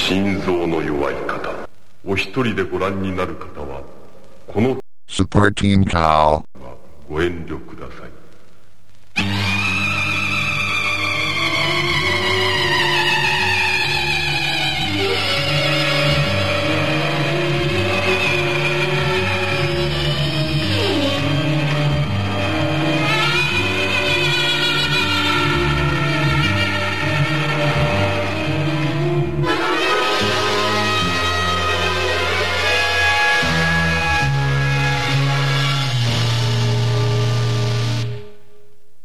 心臓の弱い方、お一人でご覧になる方はこの Super Team Cal ご遠慮ください。